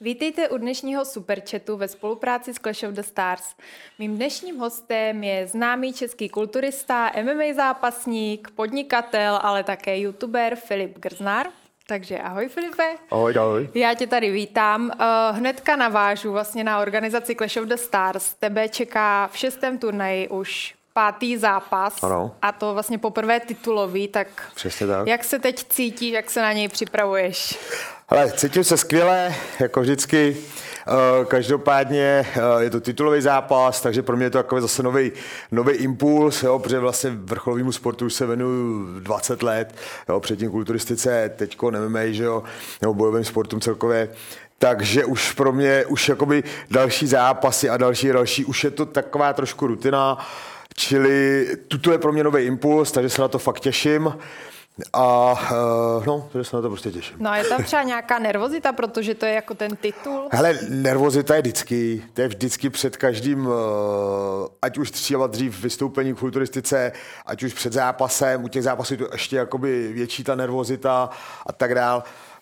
Vítejte u dnešního superchatu ve spolupráci s Clash of the Stars. Mým dnešním hostem je známý český kulturista, MMA zápasník, podnikatel, ale také youtuber Filip Grznár. Takže ahoj Filipe. Ahoj. Já tě tady vítám. Hnedka navážu vlastně na organizaci Clash of the Stars. Tebe čeká v 6. turnaji už 5. zápas. Ano. A to vlastně poprvé titulový, tak přesně tak. Jak se teď cítíš, jak se na něj připravuješ? Hele, cítím se skvěle, jako vždycky. Každopádně je to titulový zápas, takže pro mě je to takový zase nový impuls, jo, protože vlastně vrcholovému sportu už se věnuju 20 let, jo, předtím kulturistice, teďko MMA, že jo, nebo bojovým sportům celkově. Takže už pro mě už jakoby další zápasy a další, už je to taková trošku rutina, čili tuto je pro mě nový impuls, takže se na to fakt těším. A takže se na to prostě těším. No a je tam třeba nějaká nervozita, protože to je jako ten titul? Hele, nervozita je vždycky. To je vždycky před každým, ať už třeba dřív vystoupení v kulturistice, ať už před zápasem, u těch zápasů je to ještě jakoby větší ta nervozita a tak dál.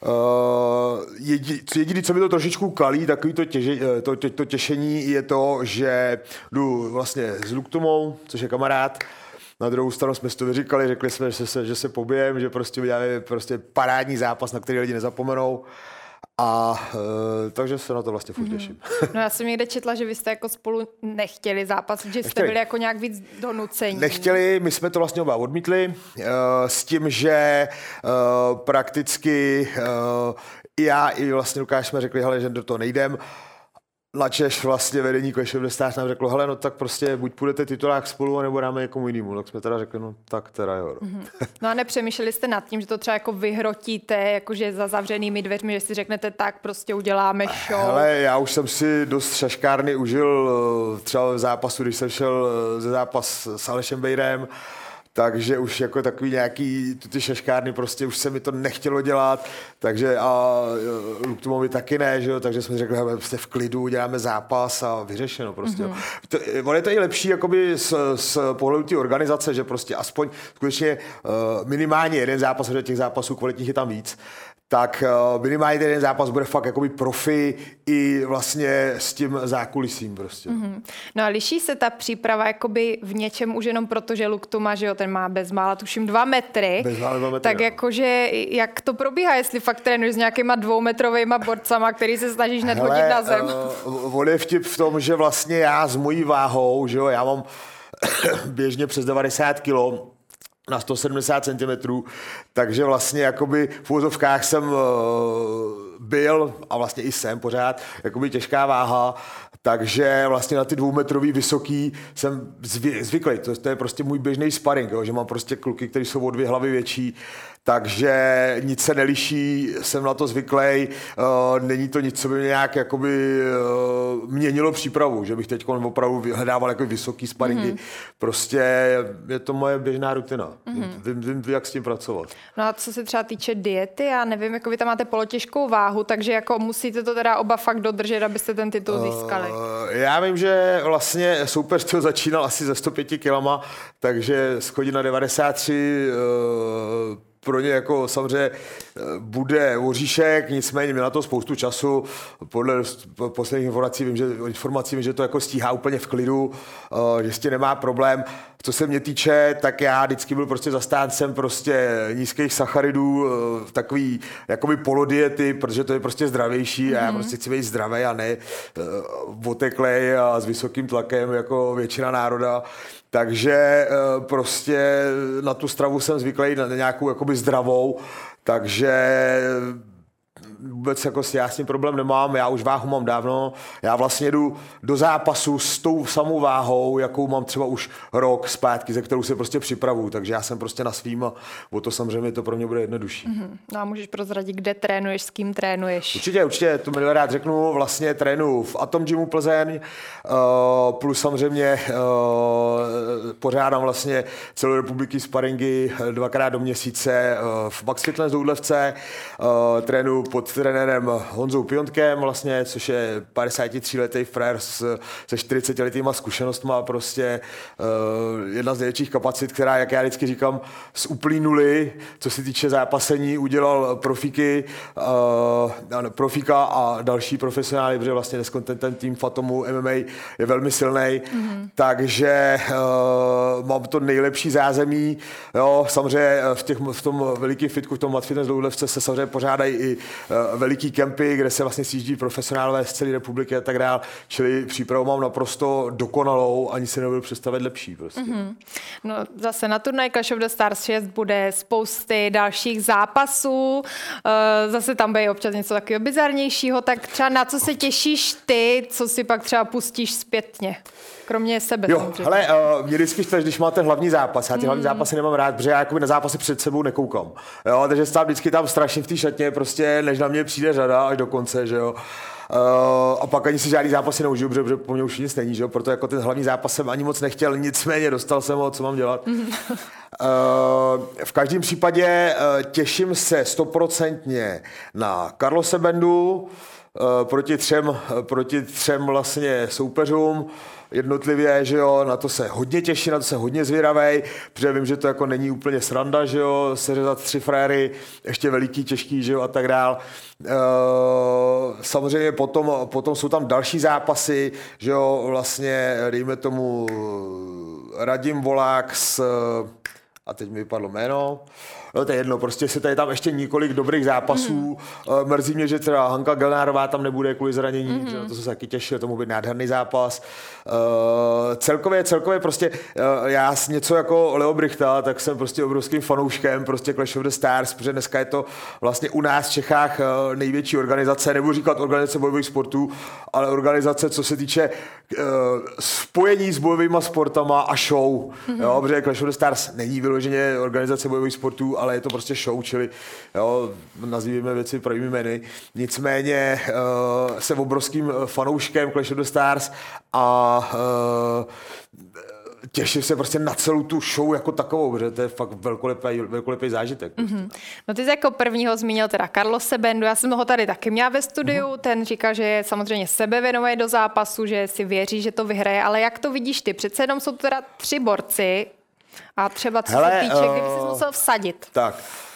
Jediné, co mi to trošičku kalí, takový to těšení je to, že jdu vlastně s Luktumou, což je kamarád. Na druhou stranu jsme si to vyříkali, řekli jsme, že se pobijeme, že prostě uděláme prostě parádní zápas, na který lidi nezapomenou. A takže se na to vlastně furt těším. No já jsem někde četla, že vy jste jako spolu nechtěli zápas, že jste byli jako nějak víc donucení. Nechtěli, my jsme to vlastně oba odmítli, s tím, že prakticky já i vlastně Lukáš jsme řekli, hele, že do toho nejdem. Načež vlastně vedení Clash of the Stars nám řeklo, hele, no tak prostě buď půjdete titulák spolu, nebo dáme někomu jinému. Tak jsme teda řekli, no tak teda jo. No a nepřemýšleli jste nad tím, že to třeba jako vyhrotíte, jakože za zavřenými dveřmi, že si řeknete, tak prostě uděláme show. Hele, já už jsem si dost šaškárny užil třeba v zápasu, když jsem šel ze zápas s Alešem Bejrem, takže už jako takový nějaký ty šaškárny, prostě už se mi to nechtělo dělat, takže a Luktumovi taky ne, že jo, takže jsme řekli, že prostě v klidu uděláme zápas a vyřešeno prostě. Ono je to i lepší jakoby z pohledu té organizace, že prostě aspoň skutečně minimálně jeden zápas, protože těch zápasů kvalitních je tam víc, tak minimálně ten zápas bude fakt jakoby profi i vlastně s tím zákulisím prostě. No a liší se ta příprava jakoby v něčem už jenom proto, že Luktuma, že jo, ten má bezmála tuším 2 metry. Bezmála 2 metry, tak jo. Jakože jak to probíhá, jestli fakt trénuješ s nějakýma 2metrovejma borcama, který se snažíš hned hodit na zem? On je vtip v tom, že vlastně já s mojí váhou, že jo, já mám běžně přes 90 kilo, na 170 cm, takže vlastně jakoby v úvozovkách jsem byl a vlastně i jsem pořád jakoby těžká váha, takže vlastně na ty 2metrový vysoký jsem zvyklý, to je prostě můj běžný sparring, jo, že mám prostě kluky, kteří jsou o 2 hlavy větší, takže nic se neliší, jsem na to zvyklý, není to nic, co by mě nějak jakoby měnilo přípravu, že bych teď opravdu hledával jako vysoký sparingy, prostě je to moje běžná rutina, vím, jak s tím pracovat. No a co se třeba týče diety, já nevím, jako vy tam máte polotěžkou váhu, takže jako musíte to teda oba fakt dodržet, abyste ten titul získali. Já vím, že vlastně soupeř to začínal asi ze 105 kilama, takže schodí na 93, pro ně jako samozřejmě bude oříšek, nicméně měl na to spoustu času. Podle posledních informací vím, že to jako stíhá úplně v klidu, že s tím nemá problém. Co se mě týče, tak já vždycky byl prostě zastáncem prostě nízkých sacharidů, takový jakoby polodiety, protože to je prostě zdravější a já prostě chci být zdravý a ne oteklej a s vysokým tlakem jako většina národa. Takže prostě na tu stravu jsem zvyklý, na nějakou jakoby zdravou, takže vůbec jako já s tím problém nemám, já už váhu mám dávno, já vlastně jdu do zápasu s tou samou váhou, jakou mám třeba už rok zpátky, ze kterou se prostě připravuju, takže já jsem prostě na svým a o to samozřejmě to pro mě bude jednodušší. No a můžeš prozradit, kde trénuješ, s kým trénuješ? Určitě, to milé rád řeknu, vlastně trénuju v Atom Gymu Plzeň, plus samozřejmě pořádám vlastně celou republiky sparingy 2krát do měsíce v Max Fitness Doudlevce, trénuju pod pod trenérem Honzou Piontkem vlastně, což je 53letý frér se 40letýma zkušenostma, prostě jedna z největších kapacit, která, jak já vždycky říkám, z úplný nuly, co se týče zápasení, udělal profíka a další profesionály, protože vlastně dneska ten tým Fatomu MMA je velmi silný, takže mám to nejlepší zázemí, jo, samozřejmě v tom velikém fitku, v tom Mad Fitness Doudlevce se samozřejmě pořádají i veliký kempy, kde se vlastně sjíždí profesionálové z celé republiky a tak dále, čili přípravu mám naprosto dokonalou, ani si nebudu představit lepší prostě. No zase na turnaj Clash of the Stars 6 bude spousty dalších zápasů, zase tam bude občas něco takového bizarnějšího, tak třeba na co se těšíš ty, co si pak třeba pustíš zpětně? Kromě sebe. Jo, hele, mě vždycky štve, když má ten hlavní zápas. Já ty hlavní zápasy nemám rád, protože já jakoby na zápasy před sebou nekoukám. Jo, takže stám vždycky tam strašně v té šatně, prostě než na mě přijde řada až do konce, že jo. A pak ani si žádný zápasy neužiju, protože po mně už nic není, že jo. Proto jako ten hlavní zápas jsem ani moc nechtěl, nicméně dostal jsem ho, co mám dělat. V každém případě těším se 100% na Carlose Bendu proti třem vlastně soupeřům jednotlivě, že jo, na to se hodně těším, na to se hodně zvědavej, protože vím, že to jako není úplně sranda, že jo, seřezat 3 fréry, ještě veliký, těžký, že jo, a tak dál. Samozřejmě potom jsou tam další zápasy, že jo, vlastně, dejme tomu Radim Volák a teď mi vypadlo jméno, no to je jedno, prostě se tady tam ještě několik dobrých zápasů. Mrzí mě, že třeba Hanka Gelnárová tam nebude kvůli zranění, že to jsem se taky těšil, to může být nádherný zápas. Celkově prostě já něco jako Leo Brichta, tak jsem prostě obrovským fanouškem prostě Clash of the Stars, protože dneska je to vlastně u nás v Čechách největší organizace, nebudu říkat organizace bojových sportů, ale organizace, co se týče spojení s bojovýma sportama a show. Jo, protože Clash of the Stars není vyloženě organizace bojových sportů, ale je to prostě show, čili jo, nazýváme věci pravými jmény. Nicméně jsem obrovským fanouškem Clash of the Stars a těším se prostě na celou tu show jako takovou, protože to je fakt velkolepý zážitek. Prostě. No ty jsi jako prvního zmínil teda Carlose Bendu, já jsem ho tady taky měla ve studiu, ten říká, že je samozřejmě sebevědomý do zápasu, že si věří, že to vyhraje, ale jak to vidíš ty? Přece jenom jsou to teda 3 borci a třeba co se týče, kdyby jsi musel vsadit. Tak,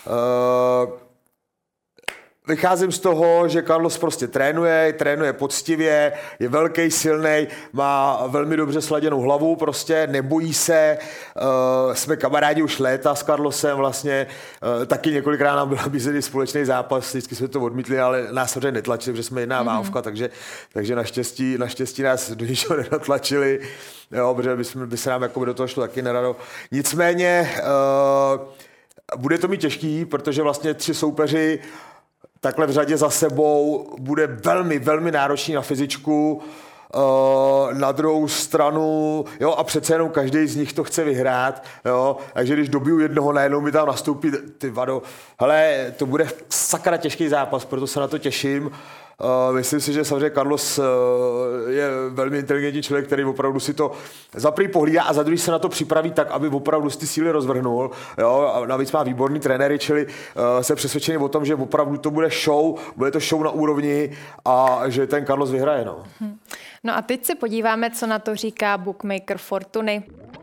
vycházím z toho, že Carlos prostě trénuje poctivě, je velký, silný, má velmi dobře sladěnou hlavu, prostě nebojí se, jsme kamarádi už léta s Carlosem vlastně, taky několikrát nám byl nabízený společný zápas, vždycky jsme to odmítli, ale nás samozřejmě netlačili, protože jsme jedna mávka, takže naštěstí nás do ničeho nenatlačili, jo, protože by se nám jako do toho šlo taky nerado. Nicméně bude to mít těžký, protože vlastně 3 soupeři takhle v řadě za sebou bude velmi, velmi náročný na fyzičku. Na druhou stranu, jo, a přece jenom každý z nich to chce vyhrát, jo, takže když dobiju jednoho, najednou mi tam nastoupí, ty vado, hele, to bude sakra těžký zápas, proto se na to těším. Myslím si, že samozřejmě Carlos je velmi inteligentní člověk, který opravdu si to za první pohlídá a za druhý se na to připraví tak, aby opravdu ty síly rozvrhnul. Jo? A navíc má výborný trenéry, čili se přesvědčený o tom, že opravdu to bude to show na úrovni a že ten Carlos vyhraje. No. No a teď se podíváme, co na to říká bookmaker Fortuny.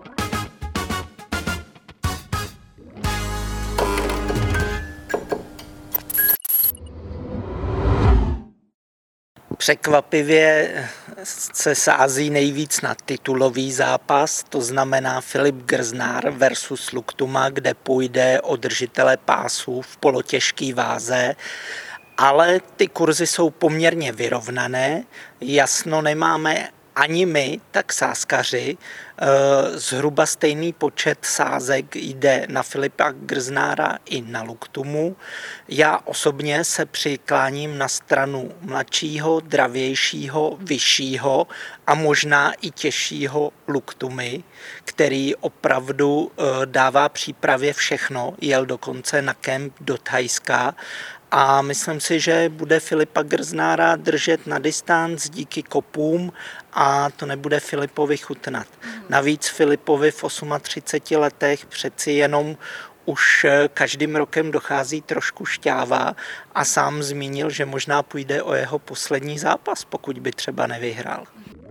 Překvapivě se sází nejvíc na titulový zápas, to znamená Filip Grznár versus Luktuma, kde půjde o držitele pásů v polotěžké váze, ale ty kurzy jsou poměrně vyrovnané, jasno nemáme ani my, tak sázkaři. Zhruba stejný počet sázek jde na Filipa Grznára i na Luktumu. Já osobně se přikláním na stranu mladšího, dravějšího, vyššího a možná i těžšího Luktumy, který opravdu dává přípravě všechno, jel dokonce na kemp do Thajska. A myslím si, že bude Filipa Grznára držet na distanc díky kopům a to nebude Filipovi chutnat. Navíc Filipovi v 38 letech přeci jenom už každým rokem dochází trošku šťáva a sám zmínil, že možná půjde o jeho poslední zápas, pokud by třeba nevyhrál.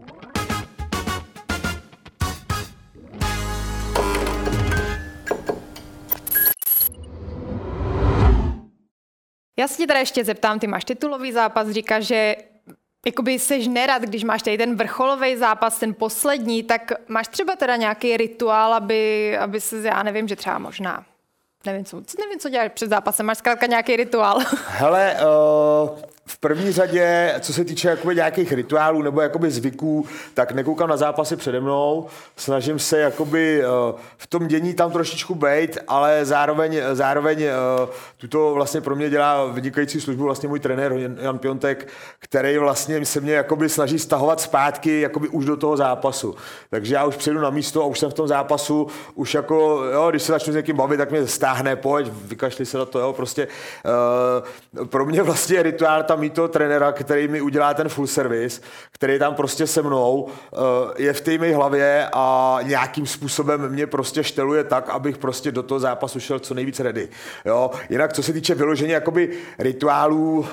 Já se tě teda ještě zeptám, ty máš titulový zápas, říkáš, že jakoby seš nerad, když máš tady ten vrcholový zápas, ten poslední, tak máš třeba teda nějaký rituál, aby se, já nevím, že třeba možná, nevím, co děláš před zápasem, máš zkrátka nějaký rituál. Hele, v první řadě, co se týče jakoby nějakých rituálů nebo jakoby zvyků, tak nekoukám na zápasy přede mnou, snažím se jakoby v tom dění tam trošičku bejt, ale zároveň tuto vlastně pro mě dělá vynikající službu vlastně můj trenér Jan Piontek, který vlastně se mě jakoby snaží stahovat zpátky jakoby už do toho zápasu. Takže já už přijdu na místo a už jsem v tom zápasu, už jako, jo, když se začnu s někým bavit, tak mě stáhne, pojď, vykašli se na to, jo, prostě pro mě vlastně je rituál tam mít toho trenéra, který mi udělá ten full service, který tam prostě se mnou je v té mé hlavě a nějakým způsobem mě prostě šteluje tak, abych prostě do toho zápasu šel co nejvíc ready. Jo? Jinak, co se týče vyložení jakoby rituálů,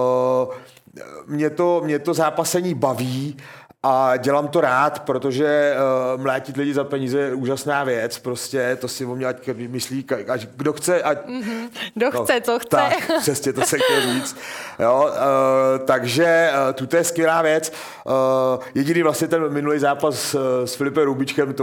mě to zápasení baví, a dělám to rád, protože mlátit lidi za peníze je úžasná věc, prostě to si o mě ať myslí, ať kdo chce, ať... Kdo chce, co chce. Tak, přesně, to se chtěl říct. Jo, takže tuto je skvělá věc. Jediný vlastně ten minulý zápas s Filipem Rubičkem,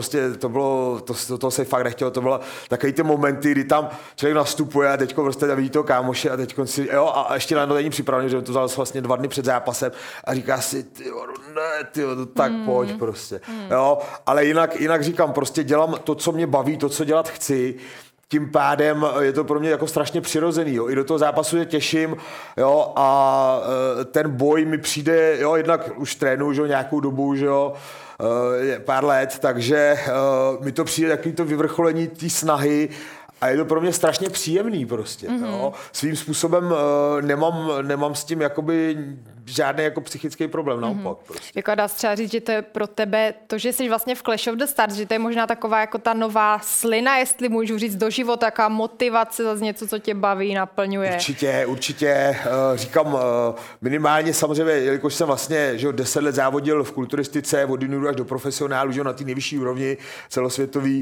to se fakt nechtělo, to bylo takový ty momenty, kdy tam člověk nastupuje a teďko prostě vidí toho kámoše a teďko si, jo, a ještě na to není připravený, že to vzal vlastně 2 dny před zápasem a říká si, tak pojď prostě. Jo, ale jinak říkám, prostě dělám to, co mě baví, to, co dělat chci. Tím pádem je to pro mě jako strašně přirozený. Jo. I do toho zápasu se těším, jo, a ten boj mi přijde, jo, jednak už trénuju, že, nějakou dobu, že jo, pár let, takže mi to přijde takový to vyvrcholení té snahy a je to pro mě strašně příjemný prostě. Jo. Svým způsobem nemám s tím jakoby žádný jako psychický problém, naopak. Prostě. Jako dá se třeba říct, že to je pro tebe to, že jsi vlastně v Clash of the Stars, že to je možná taková jako ta nová slina, jestli můžu říct do života, taková motivace za něco, co tě baví, naplňuje. Určitě. Říkám minimálně samozřejmě, jelikož jsem vlastně, že 10 let závodil v kulturistice, od junioru až do profesionálu, že na té nejvyšší úrovni celosvětový,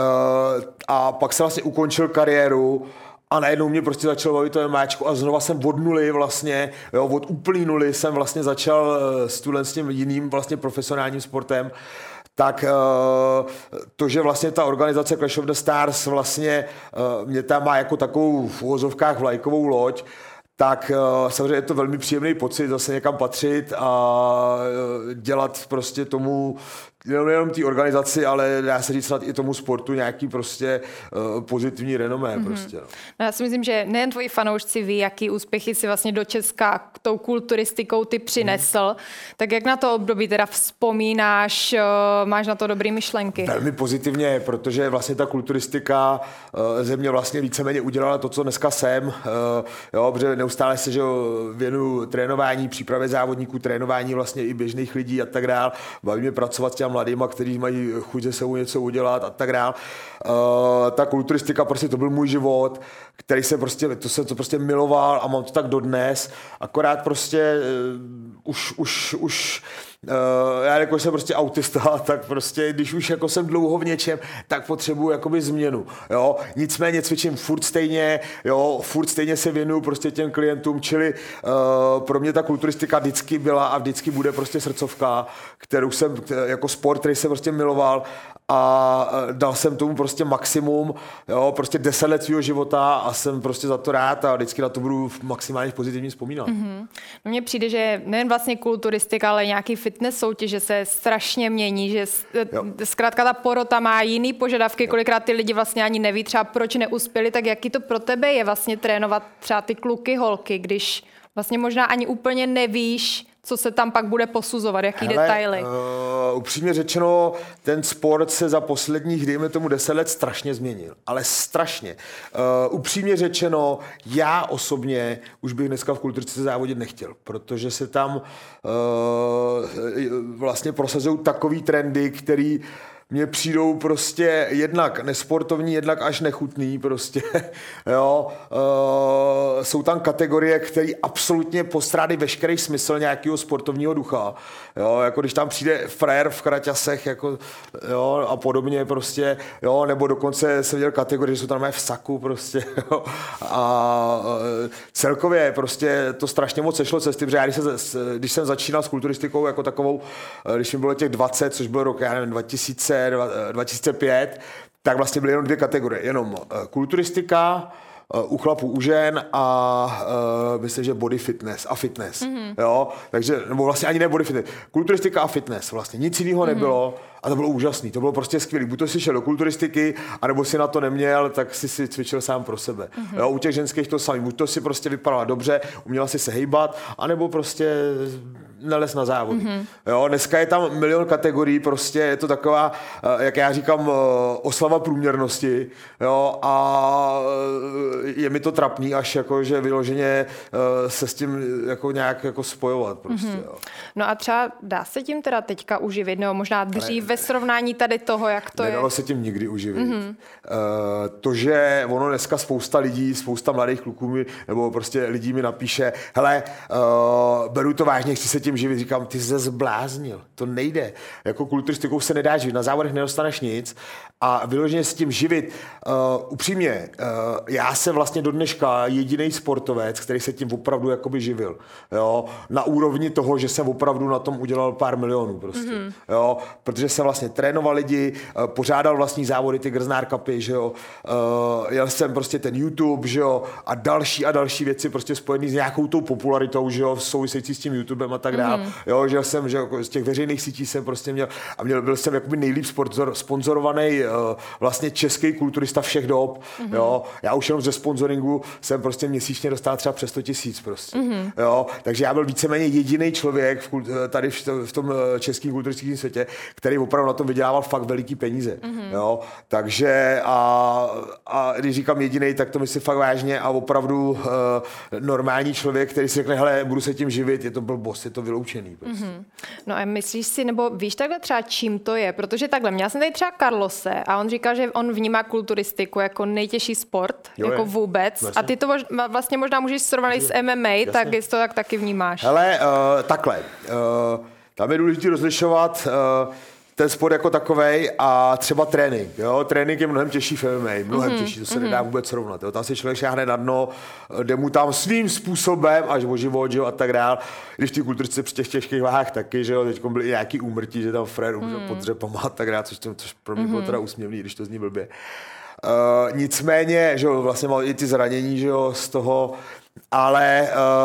a pak jsem vlastně ukončil kariéru. A najednou mě prostě začalo bavit to máčko a znova jsem od nuly vlastně, jo, od úplný nuly jsem vlastně začal s tím jiným vlastně profesionálním sportem. Tak to, že vlastně ta organizace Clash of the Stars vlastně mě tam má jako takovou v uvozovkách vlajkovou loď, tak samozřejmě je to velmi příjemný pocit zase někam patřit a dělat prostě tomu, nejenom té organizaci, ale dá se říct snad i tomu sportu nějaký prostě pozitivní renomé. Prostě, no. No já si myslím, že nejen tvoji fanoušci ví, jaký úspěchy si vlastně do Česka tou kulturistikou ty přinesl. Tak jak na to období teda vzpomínáš, máš na to dobrý myšlenky? Velmi pozitivně, protože vlastně ta kulturistika ze mě vlastně víceméně udělala to, co dneska jsem. Jo, protože neustále se že věnuju trénování, přípravě závodníků, trénování vlastně i běžných lidí a tak dál. Baví mě pracovat s těmi mladýma, kteří mají chuť ze sebou něco udělat a tak dál. Ta kulturistika prostě to byl můj život, který jsem prostě miloval a mám to tak dodnes. Akorát prostě už já jako jsem prostě autista, tak prostě, když už jako jsem dlouho v něčem, tak potřebuji jakoby změnu, jo. Nicméně cvičím furt stejně se věnuju prostě těm klientům, čili pro mě ta kulturistika vždycky byla a vždycky bude prostě srdcovka, kterou jsem jako sport, který jsem prostě miloval a dal jsem tomu prostě maximum, jo, prostě 10 let svého života a jsem prostě za to rád a vždycky na to budu maximálně pozitivně vzpomínat. No mně přijde, že nejen vlastně kulturistika, ale nějaký fitness soutěže se strašně mění, že zkrátka ta porota má jiný požadavky, kolikrát ty lidi vlastně ani neví třeba proč neuspěli, tak jaký to pro tebe je vlastně trénovat třeba ty kluky, holky, když vlastně možná ani úplně nevíš, co se tam pak bude posuzovat, jaký detaily? Upřímně řečeno, ten sport se za posledních, dejme tomu 10 let, strašně změnil. Ale strašně. Upřímně řečeno, já osobně už bych dneska v kulturistice závodit nechtěl, protože se tam vlastně prosazují takový trendy, který mně přijdou prostě jednak nesportovní, jednak až nechutný prostě, jo. Jsou tam kategorie, které absolutně postrádají veškerý smysl nějakého sportovního ducha, jo, jako když tam přijde frajer v kraťasech, jako, jo, a podobně prostě, jo, nebo dokonce jsem viděl kategorie, že jsou tam v saku prostě, jo, a celkově prostě to strašně moc sešlo cesty, protože já když jsem začínal s kulturistikou jako takovou, když mi bylo těch 20, což byl rok, já nevím, 2005, tak vlastně byly jenom 2 kategorie, jenom kulturistika, u chlapů, u žen a myslím, že body fitness a fitness, jo, takže, nebo vlastně ani ne body fitness, kulturistika a fitness, vlastně nic jiného nebylo a to bylo úžasný, to bylo prostě skvělý, buď to si šel do kulturistiky, anebo si na to neměl, tak si cvičil sám pro sebe, jo, u těch ženských to samý, buď to si prostě vypadala dobře, uměla si se hejbat, anebo prostě nelez na závody. Jo, dneska je tam milion kategorií, prostě je to taková, jak já říkám, oslava průměrnosti, jo, a je mi to trapný až jako, že vyloženě se s tím jako nějak jako spojovat prostě, jo. No a třeba dá se tím teda teďka uživit, nebo možná dřív ve srovnání tady toho, jak to Nedalo je? se tím nikdy uživit. To, že ono dneska spousta lidí, spousta mladých kluků nebo prostě lidí mi napíše, hele, beru to vážně, chci se tím živit, říkám, ty jsi se zbláznil, to nejde. Jako kulturistikou se nedá živit, na závodech nedostaneš nic a vyloženě se tím živit. Upřímně, já jsem vlastně do dneška jediný sportovec, který se tím opravdu jakoby živil. Jo? Na úrovni toho, že jsem opravdu na tom udělal pár milionů prostě. Jo? Protože jsem vlastně trénoval lidi, pořádal vlastní závody, ty Grznár Cupy, že jo? Jel jsem prostě ten YouTube, že jo? A další věci prostě spojený s nějakou tou popularitou, že jo? Související s tím YouTubem a tak dále. Jo? Že jsem, že z těch veřejných sítí jsem prostě měl a byl jsem jakoby nejlíp sponzorovaný vlastně český kulturista všech dob. Jo? Já už jenom ze sponsoringu jsem prostě měsíčně dostal třeba přes 100 000 prostě. Jo? Takže já byl víceméně jediný člověk tady v tom českém kulturistickém světě, který opravdu na tom vydělával fakt veliký peníze. Jo? Takže a když říkám jediný, tak to myslím fakt vážně a opravdu normální člověk, který si řekne, hele, budu se tím živit, je to blbost, je to vyloučený. Prostě. No a myslíš si, nebo víš takhle třeba čím to je? Protože takhle, měla jsem tady třeba Carlose a on říkal, že on vnímá kulturistiku jako nejtěžší sport, jako vůbec. Vlastně. A ty to vlastně možná můžeš srovnat s MMA, jasně. Tak jestli to tak taky vnímáš. Hele, takhle. Tam je důležité rozlišovat ten sport jako takovej a třeba trénink. Jo? Trénink je mnohem těžší v MMA, mnohem těžší, to se nedá vůbec srovnat. Jo? Tam si člověk šáhne na dno, jde mu tam svým způsobem až o život, a tak dál. Když ty kulturistice při těch těžkých váhách taky, že jo, teď byly i nějaký úmrtí, že tam frér umřel pod dřepama a tak dál, což pro mě bylo teda úsměvný, když to zní blbě. Nicméně, že jo, vlastně mal i ty zranění, že jo, z toho, ale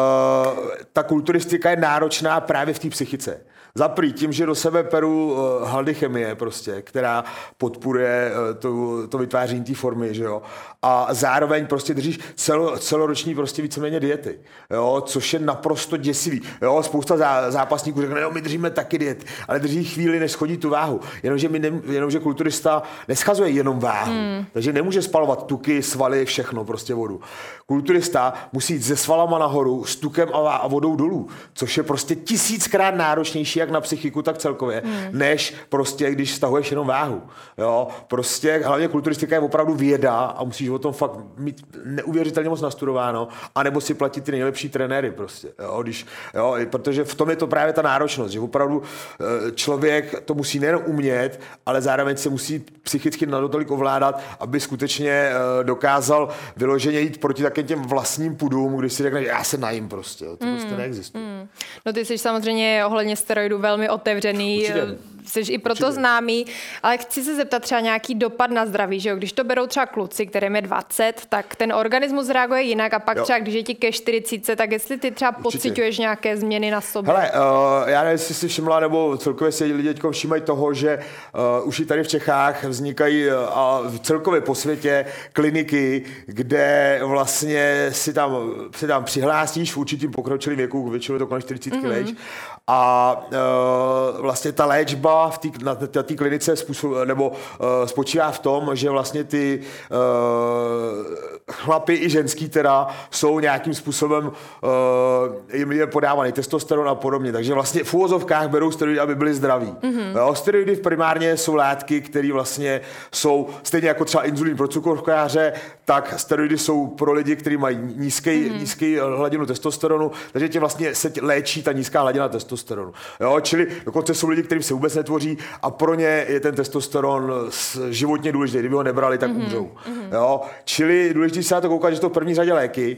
ta kulturistika je náročná právě v té psychice. Zaprý tím, že do sebe peru haldychemie prostě, která podporuje to vytváření té formy, že jo. A zároveň prostě držíš celoroční prostě víceméně diety, jo, což je naprosto děsivý. Jo, spousta zápasníků řekne, jo, my držíme taky diety, ale drží chvíli, než schodí tu váhu. Jenomže kulturista neschazuje jenom váhu, takže nemůže spalovat tuky, svaly, všechno, prostě vodu. Kulturista musí jít se svalama nahoru, s tukem a vodou dolů, což je prostě 1000krát náročnější jak na psychiku, tak celkově, než prostě, když stahuješ jenom váhu. Jo, prostě hlavně kulturistika je opravdu věda a musíš o tom fakt mít neuvěřitelně moc nastudováno, anebo si platit ty nejlepší trenéry prostě, jo, protože v tom je to právě ta náročnost, že opravdu člověk to musí nejen umět, ale zároveň se musí psychicky natolik ovládat, aby skutečně dokázal vyloženě jít proti takým těm vlastním pudům, když si řekne, že já se najím prostě, to prostě neexistuje. No ty jsi samozřejmě ohledně steroidů velmi otevřený, jsi i proto známý, ale chci se zeptat třeba nějaký dopad na zdraví, že jo? Když to berou třeba kluci, kterým je 20, tak ten organismus reaguje jinak a pak třeba, když je ti ke 40, tak jestli ty třeba pociťuješ nějaké změny na sobě? Hele, já nevím, jestli si všimla, nebo celkově si lidi teďko všímají toho, že už i tady v Čechách vznikají a celkově po světě kliniky, kde vlastně si tam přihlásíš v určitým pokročilém věku, většinou to kolem 40 léč, a vlastně ta léčba spočívá na té klinice spočívá v tom, že vlastně ty chlapy i ženský teda jsou nějakým způsobem jim je podávaný testosteron a podobně, takže vlastně v uvozovkách berou steroidy, aby byli zdraví. Jo, steroidy primárně jsou látky, které vlastně jsou stejně jako třeba inzulín pro cukrovkáře, tak steroidy jsou pro lidi, kteří mají nízký hladinu testosteronu, takže tě vlastně se léčí ta nízká hladina testosteronu. Jo, čili dokonce jsou lidi, kterým se vůbec netvoří a pro ně je ten testosteron životně důležitý. Kdyby ho nebrali, tak umřou. Jo, čili důležité se na to koukat, že to v první řadě léky.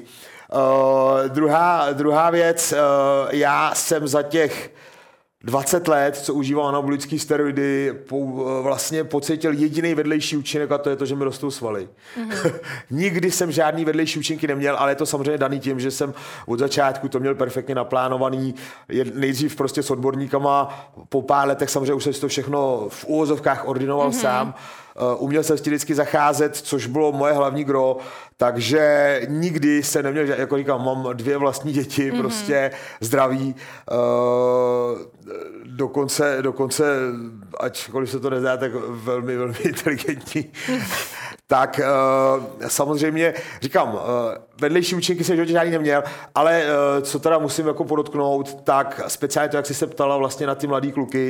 Druhá věc, já jsem za těch 20 let, co užívám anabolické steroidy, vlastně pocítil jediný vedlejší účinek a to je to, že mi rostou svaly. Nikdy jsem žádný vedlejší účinky neměl, ale je to samozřejmě daný tím, že jsem od začátku to měl perfektně naplánovaný, nejdřív prostě s odborníkama, po pár letech samozřejmě už jsem si to všechno v úvozovkách ordinoval sám. Uměl jsem s tím vždycky zacházet, což bylo moje hlavní gro, takže nikdy jsem neměl, jako říkám, mám 2 vlastní děti, prostě zdraví, dokonce, ačkoliv se to nezdá, tak velmi, velmi inteligentní. Tak samozřejmě, říkám, vedlejší účinky jsem v životě žádný neměl, ale co teda musím jako podotknout, tak speciálně to, jak jsi se ptala vlastně na ty mladý kluky,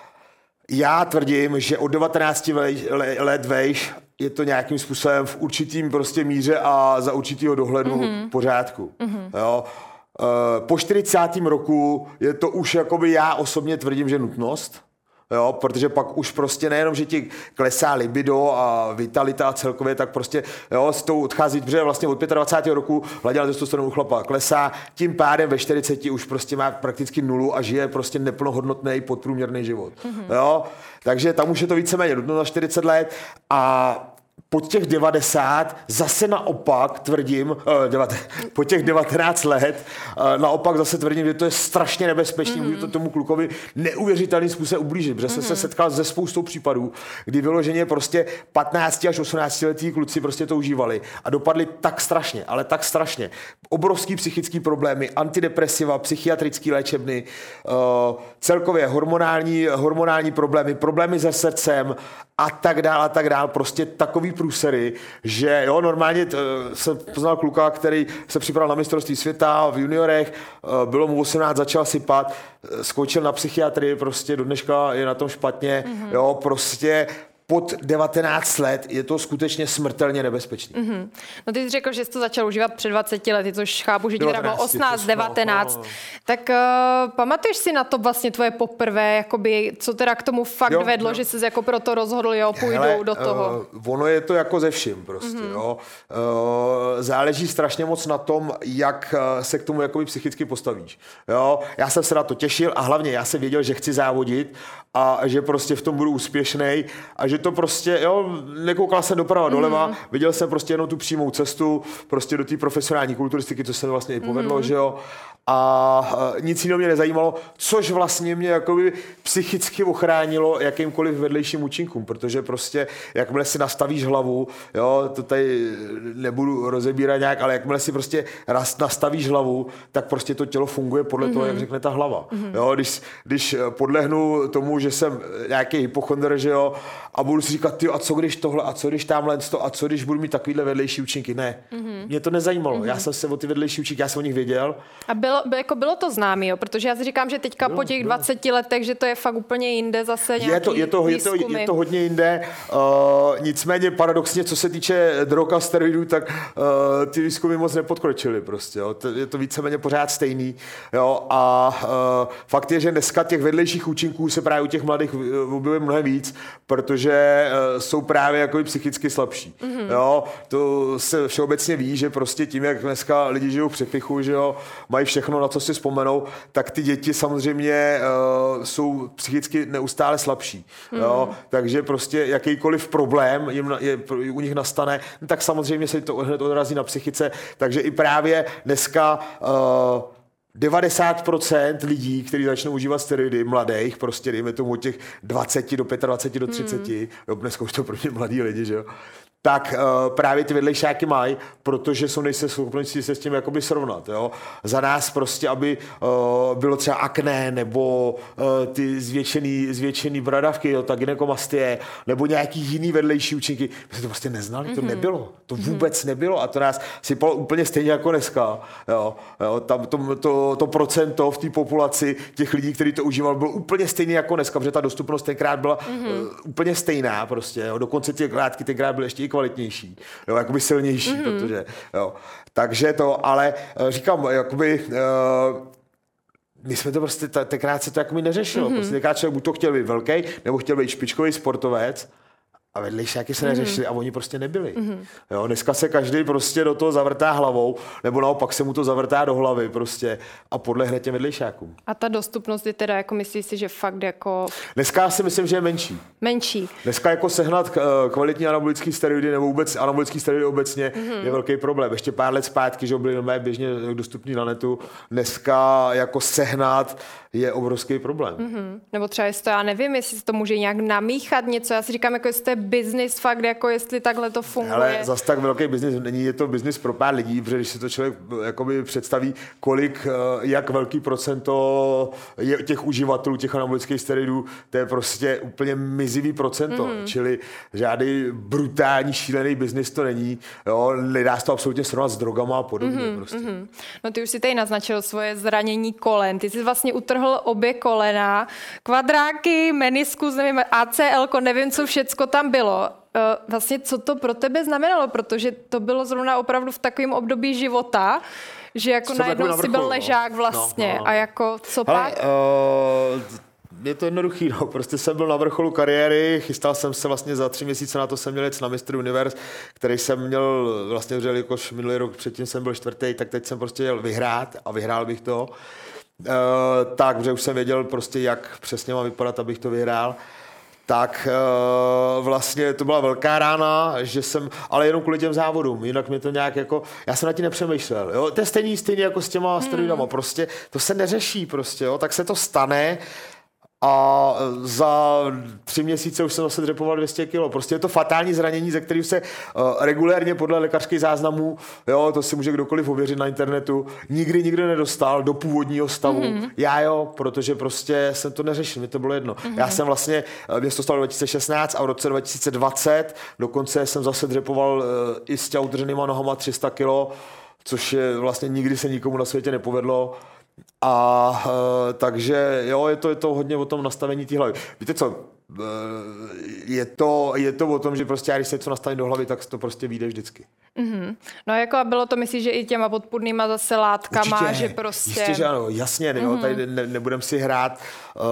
já tvrdím, že od 19 let vejš je to nějakým způsobem v určitým prostě míře a za určitýho dohledu v pořádku. Jo. Po 40. roku je to už jakoby já osobně tvrdím, že nutnost. Jo, protože pak už prostě nejenom, že ti klesá libido a vitalita a celkově, tak prostě jo, s tou odchází, protože vlastně od 25. roku hladina testosteronu u chlapa klesá, tím pádem ve 40 už prostě má prakticky nulu a žije prostě neplnohodnotný podprůměrný život. Jo, takže tam už je to víceméně nutno za 40 let a po těch 90 zase naopak tvrdím, po těch 19 let naopak zase tvrdím, že to je strašně nebezpečné, může to tomu klukovi neuvěřitelným způsobem ublížit, protože jsem se setkal se spoustou případů, kdy vyloženě prostě 15 až 18 letí kluci prostě to užívali a dopadli tak strašně, ale tak strašně. Obrovský psychický problémy, antidepresiva, psychiatrické léčebny, celkově hormonální problémy se srdcem a tak dál, prostě takový průsery, že jo, normálně jsem poznal kluka, který se připravil na mistrovství světa v juniorech, bylo mu 18, začal sypat, skočil na psychiatrii, prostě do dneška je na tom špatně, jo, prostě pod 19 let je to skutečně smrtelně nebezpečný. No ty jsi řekl, že jsi to začal užívat před 20 lety, což chápu, že ti teda bylo 18, 19. No. Tak pamatuješ si na to vlastně tvoje poprvé, jakoby, co teda k tomu fakt vedlo, že jsi jako proto rozhodl, jo, půjdu do toho? Ono je to jako ze vším prostě, jo. Záleží strašně moc na tom, jak se k tomu jakoby psychicky postavíš. Jo. Já jsem se na to těšil a hlavně já jsem věděl, že chci závodit a že prostě v tom budu úspěšnej a že to prostě, jo, nekoukal jsem doprava doleva, viděl jsem prostě jenom tu přímou cestu prostě do té profesionální kulturistiky, co se mi vlastně i povedlo, že jo, a nic jiného mě nezajímalo, což vlastně mě jakoby psychicky ochránilo jakýmkoliv vedlejším účinkům, protože prostě jakmile si nastavíš hlavu, jo, to tady nebudu rozebírat nějak, ale jakmile si prostě nastavíš hlavu, tak prostě to tělo funguje podle toho, jak řekne ta hlava. Jo, když podlehnu tomu, že jsem nějaký hypochondr, že jo, a budu si říkat, a co když tohle, a co když tamhle to, a co když budu mít takovýhle vedlejší účinky. Ne, mě to nezajímalo. Já jsem se o ty vedlejší účinky, já jsem o nich věděl. A bylo to známý, jo? Protože já si říkám, že teďka po těch 20 letech, že to je fakt úplně jinde zase nějaký je to hodně jinde. Nicméně paradoxně, co se týče drog a steroidů, tak ty výzkumy moc nepodkročily prostě. Jo? Je to víceméně pořád stejný. Jo? A fakt je, že dneska těch vedlejších účinků se právě u těch mladých objevuje mnohem víc, protože jsou právě jako psychicky slabší. Jo? To se všeobecně ví, že prostě tím, jak dneska lidi žijou v přepichu, že jo, mají všechno, na co si vzpomenou, tak ty děti samozřejmě jsou psychicky neustále slabší. Jo? Takže prostě jakýkoliv problém u nich nastane, tak samozřejmě se to hned odrazí na psychice. Takže i právě dneska 90% lidí, kteří začnou užívat steroidy, mladých, prostě dejme tomu od těch 20 do 25 do 30, dneska už to pro mě mladí lidi, že jo, tak právě ty vedlejšáky mají, protože jsou nejsem schopni se s tím jakoby srovnat. Jo? Za nás prostě, aby bylo třeba akné, nebo ty zvětšený bradavky, jo, ta gynekomastie, nebo nějaký jiný vedlejší účinky. My jsme to prostě neznali, to nebylo. To vůbec nebylo a to nás sypalo úplně stejně jako dneska. Jo? Tam to procento v té populaci těch lidí, kteří to užívali, bylo úplně stejný jako dneska, protože ta dostupnost tenkrát byla úplně stejná prostě. Jo? Dokonce ty látky tenkrát byly ještě kvalitnější, jo, jakoby silnější, protože, jo. Takže to, ale říkám, jakoby, my jsme to prostě, tenkrát se to jakoby neřešilo, prostě tenkrát člověk buď to chtěl být velký, nebo chtěl být špičkový sportovec, a vedlejšáky se neřešili a oni prostě nebyli. Jo, dneska se každý prostě do toho zavrtá hlavou, nebo naopak se mu to zavrtá do hlavy prostě a podlehne těm vedlejšákům. A ta dostupnost je teda, jako myslíš si, že fakt jako... Dneska si myslím, že je menší. Menší. Dneska jako sehnat kvalitní anabolický steroidy nebo vůbec anabolický steroidy obecně je velký problém. Ještě pár let zpátky, že byly nové běžně dostupný na netu, dneska jako sehnat je obrovský problém. Nebo třeba jestli to, já nevím, jestli se to může nějak namíchat něco. Já si říkám, jako jestli to je biznis fakt, jako jestli takhle to funguje. Ale zas tak velký biznis není, je to biznis pro pár lidí, protože když si to člověk jakoby představí, kolik, jak velký procento je těch uživatelů těch anabolických steroidů, to je prostě úplně mizivý procento, čili žádný brutální šílený biznis to není, jo, nedá se to absolutně srovnat s drogama a podobně. Prostě. No ty už si tady naznačil svoje zranění kolen, ty jsi vlastně utrhl obě kolena, kvadráky, meniskus, nevím, ACL, nevím, co všecko tam bylo. Vlastně co to pro tebe znamenalo, protože to bylo zrovna opravdu v takovém období života, že jako najednou si byl ležák vlastně a jako co pak? Je to jednoduchý, no. Prostě jsem byl na vrcholu kariéry, chystal jsem se vlastně za 3 měsíce na to jsem měl jet na Mistr Univerz, který jsem měl vlastně, jelikož minulý rok předtím jsem byl 4., tak teď jsem prostě jel vyhrát a vyhrál bych to. Takže už jsem věděl prostě, jak přesně mám vypadat, abych to vyhrál. Tak vlastně to byla velká rána, že jsem, ale jenom kvůli těm závodům, jinak mě to nějak jako, já jsem na tím nepřemýšlel, jo, to je stejný jako s těma steroidama, prostě to se neřeší prostě, jo, tak se to stane a za 3 měsíce už jsem zase dřepoval 200 kg. Prostě je to fatální zranění, ze kterých se regulérně podle lékařských záznamů, jo, to si může kdokoliv ověřit na internetu, nikdy nikdo nedostal do původního stavu. Já jo, protože prostě jsem to neřešil, mi to bylo jedno. Já jsem vlastně, mě to stalo 2016 a v roce 2020 dokonce jsem zase dřepoval i s těma udrženýma nohama 300 kg, což je vlastně nikdy se nikomu na světě nepovedlo. A takže jo, je to hodně o tom nastavení té hlavy. Víte co, je to o tom, že prostě já když se něco nastavím do hlavy, tak to prostě vyjde vždycky. No jako a bylo to, myslíš, že i těma podpůrnýma zase látkama, určitě, že prostě... Jistě, že ano, jasně, jo, tady nebudem si hrát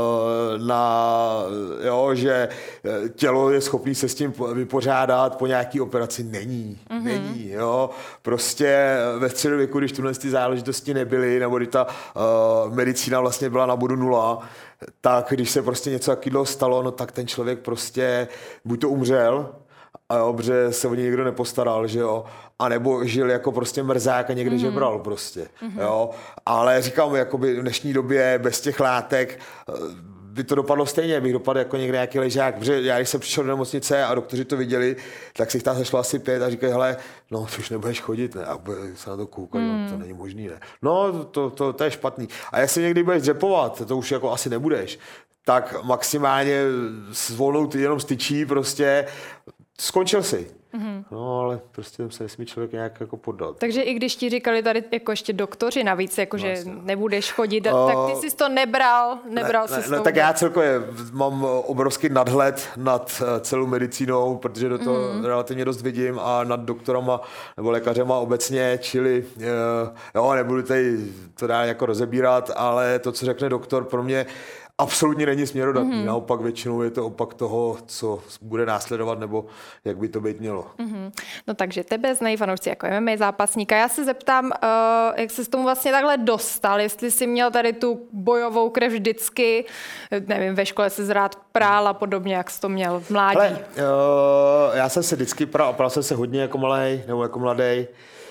jo, že tělo je schopné se s tím vypořádat po nějaký operaci. Není, jo. Prostě ve středověku, když tuhle ty záležitosti nebyly, nebo když ta medicína vlastně byla na bodu 0, tak když se prostě něco takového stalo, no tak ten člověk prostě buď to umřel, a jo, protože se o něj nikdo nepostaral, že jo, a nebo žil jako prostě mrzák a někde žebral prostě, jo, ale říkám, jakoby v dnešní době bez těch látek by to dopadlo stejně, bych dopadl jako někde nějaký ležák, protože já když jsem přišel do nemocnice a doktoři to viděli, tak si jich tam sešlo asi 5 a říkají, hele, no, ty už nebudeš chodit, ne, a se na to koukají, no, to není možný, ne, no, to je špatný, a jestli někdy budeš dřepovat, to už jako asi nebudeš, tak maximálně s volnou jenom styčí prostě, skončil si. No, ale prostě se nesmí člověk nějak jako poddat. Takže i když ti říkali tady jako ještě doktoři navíc, jako že nebudeš chodit, tak ty jsi to nebral jsi to. Tak já celkově mám obrovský nadhled nad celou medicínou, protože do toho relativně dost vidím a nad doktorama nebo lékařema obecně, čili jo, nebudu tady to dál jako rozebírat, ale to, co řekne doktor, pro mě absolutně není směrodatný. Naopak většinou je to opak toho, co bude následovat, nebo jak by to být mělo. No takže tebe znají fanoušci jako MMA zápasníka. Já se zeptám, jak jsi s tomu vlastně takhle dostal, jestli jsi měl tady tu bojovou krev vždycky, nevím, ve škole jsi rád prál a podobně, jak jsi to měl v mládí. Hele, já jsem se vždycky prál jsem se hodně jako malej, nebo jako mladej.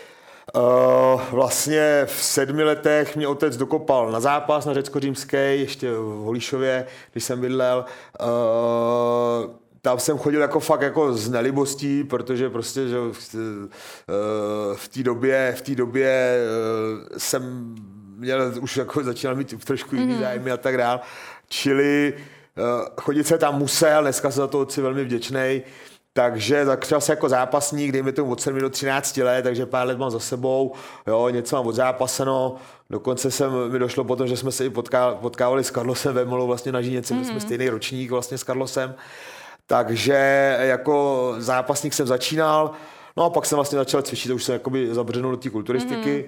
Vlastně v 7 letech mě otec dokopal na zápas na Řecko-římské, ještě v Holíšově, když jsem bydlel. tam jsem chodil jako fakt jako z nelibostí, protože prostě že v té době jsem měl už jako začínal mít trošku jiný zájmy a tak dál. Čili chodit se tam musel, dneska jsem za to otci velmi vděčnej. Takže začal se jako zápasník, dejme tomu od 7 do 13 let, takže pár let mám za sebou, jo, něco mám odzápaseno. Dokonce mi došlo potom, že jsme se i potkávali s Carlosem Vémolou vlastně na Žíněci, že jsme stejný ročník vlastně s Carlosem. Takže jako zápasník jsem začínal, no a pak jsem vlastně začal cvičit, už jsem jakoby zabřenul do té kulturistiky.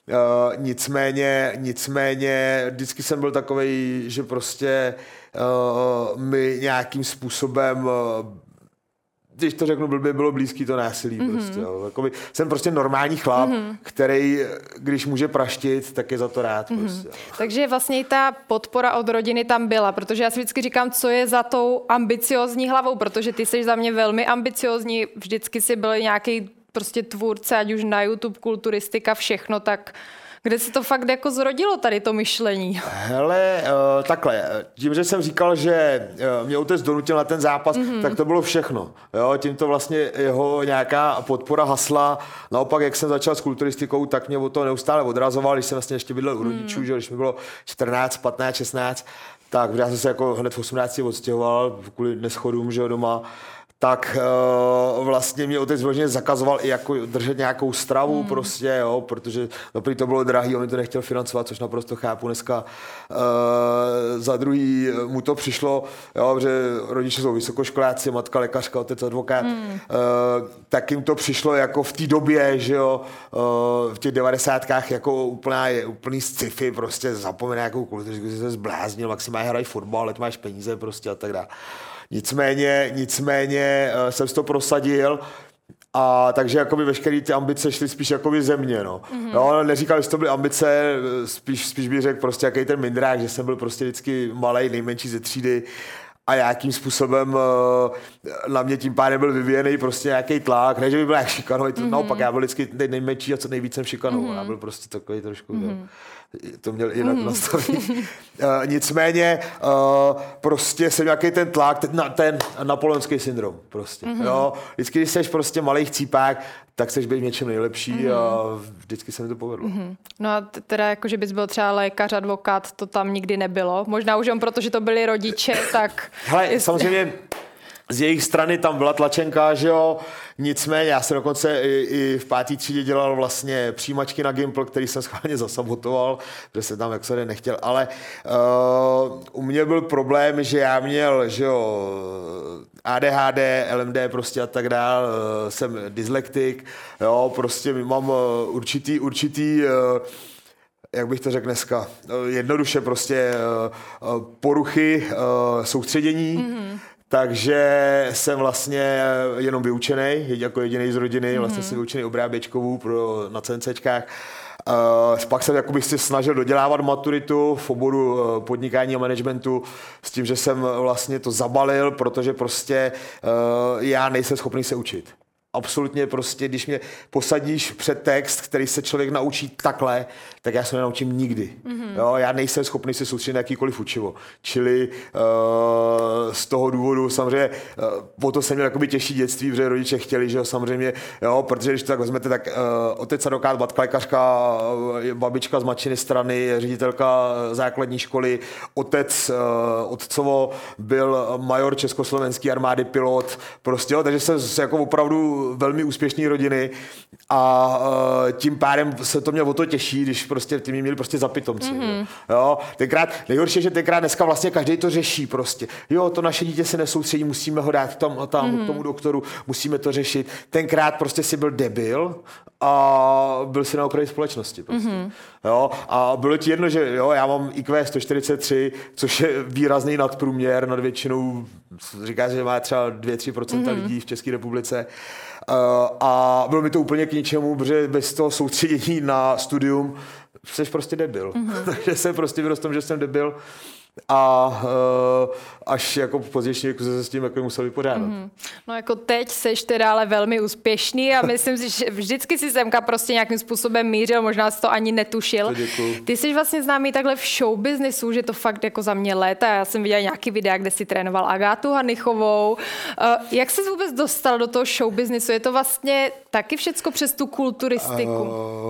Nicméně vždycky jsem byl takovej, že prostě mi nějakým způsobem když to řeknu blbě, bylo blízký to násilí. Prostě, jo. Jakoby, jsem prostě normální chlap, který, když může praštit, tak je za to rád. Prostě, takže vlastně i ta podpora od rodiny tam byla, protože já si vždycky říkám, co je za tou ambiciózní hlavou, protože ty jsi za mě velmi ambiciózní, vždycky jsi byl nějaký prostě tvůrce, ať už na YouTube, kulturistika, všechno, tak kde se to fakt jako zrodilo tady to myšlení? Hele, takhle, tím, že jsem říkal, že mě otec donutil na ten zápas, tak to bylo všechno. Jo, tím to vlastně jeho nějaká podpora hasla. Naopak, jak jsem začal s kulturistikou, tak mě od toho neustále odrazoval, když jsem vlastně ještě bydlel u rodičů, že když mi bylo 14, 15, 16, tak já jsem se jako hned v 18 odstěhoval kvůli neschodům, že doma. Tak vlastně mě otec vložně zakazoval i jako držet nějakou stravu prostě, jo, protože prý to bylo drahý, on mi to nechtěl financovat, což naprosto chápu dneska. Za druhý mu to přišlo, jo, že rodiče jsou vysokoškoláci, matka lékařka, otec advokát, tak jim to přišlo jako v té době, že jo, v těch 90kách jako úplný sci-fi, prostě zapomene nějakou kulturu, že se zbláznil, maximálně hrají fotbal, ale máš peníze prostě a tak dále. Nicméně jsem si to prosadil a takže jakoby veškeré ty ambice šly spíš jakoby ze mě, no. No, neříkal, že to byly ambice, spíš bych řekl prostě jaký ten mindrák, že jsem byl prostě vždycky malej, nejmenší ze třídy a nějakým způsobem na mě tím pádem byl vyvíjený prostě nějaký tlak, ne, že by byl jak šikanový, naopak já byl vždycky nejmenší a co nejvíc jsem šikanoval, já byl prostě takový trošku, to měl jinak nastavit. Nicméně prostě jsem nějaký ten tlak, ten napoleonský syndrom prostě. Jo? Vždycky, když jsi prostě malej chcípák, tak chceš být něčem nejlepší a vždycky se mi to povedlo. No a teda jako, že bys byl třeba lékař, advokát, to tam nikdy nebylo. Možná už jen proto, že to byli rodiče, tak... Hele, samozřejmě z jejich strany tam byla tlačenka, že jo, nicméně já jsem dokonce i v 5. třídě dělal vlastně přijímačky na Gimpl, který jsem schválně zasabotoval, protože jsem tam jak se nechtěl, ale u mě byl problém, že já měl, že jo, ADHD, LMD prostě a tak dál, jsem dyslektik, jo, prostě mám určitý jak bych to řekl dneska, jednoduše prostě poruchy soustředění, takže jsem vlastně jenom vyučený, jako jediný z rodiny, vlastně jsem vyučený obráběčkovou na CNCčkách. Pak jsem jakoby si snažil dodělávat maturitu v oboru podnikání a managementu s tím, že jsem vlastně to zabalil, protože prostě já nejsem schopný se učit. Absolutně prostě, když mě posadíš před text, který se člověk naučí takhle, tak já se nenaučím nikdy. Jo, já nejsem schopný se soustředit na jakýkoliv učivo. Čili z toho důvodu samozřejmě po to jsem měl jakoby těžší dětství, protože rodiče chtěli, že jo, samozřejmě, jo, protože když to tak vezmete, tak otec advokát, matka lékařka, babička z matčiny strany, ředitelka základní školy, otcovo byl major československé armády, pilot, prostě, jo, takže jsem jako opravdu velmi úspěšné rodiny a tím pádem se to mělo o to těžší, když prostě ty mě měli prostě za pitomci. Jo, tenkrát, nejhorší je, že tenkrát dneska vlastně každý to řeší prostě. Jo, to naše dítě se nesoustředí, musíme ho dát tam k tomu doktoru, musíme to řešit. Tenkrát prostě si byl debil a byl si na okraji společnosti prostě. Jo, a bylo ti jedno, že jo, já mám IQ 143, což je výrazný nadprůměr nad většinou, říká se, že má třeba 2-3% lidí v České republice. A bylo mi to úplně k ničemu, protože bez toho soustředění na studium jsi prostě debil. Takže jsem prostě vyrostl, že jsem debil. a až jako později se s tím jako musel vypořádat. No jako teď seš teda ale velmi úspěšný a myslím si, že vždycky si semka prostě nějakým způsobem mířil, možná jsi to ani netušil. Ty jsi vlastně známý takhle v showbiznisu, že to fakt jako za mě léta. Já jsem viděla nějaký videa, kde si trénoval Agátu Hanichovou. Jak jsi vůbec dostal do toho showbiznisu? Je to vlastně taky všecko přes tu kulturistiku?